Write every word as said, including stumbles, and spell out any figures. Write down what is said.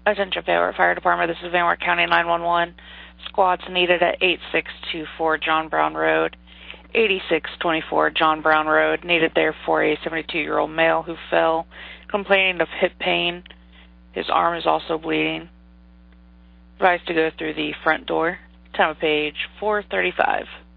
Attention Van Wert Fire Department, this is Van Wert County nine one one. Squads needed at eight six two four John Brown Road. eighty-six twenty-four John Brown Road, needed there for a seventy-two-year-old male who fell, complaining of hip pain. His arm is also bleeding. Advised to go through the front door. Time of page four thirty-five.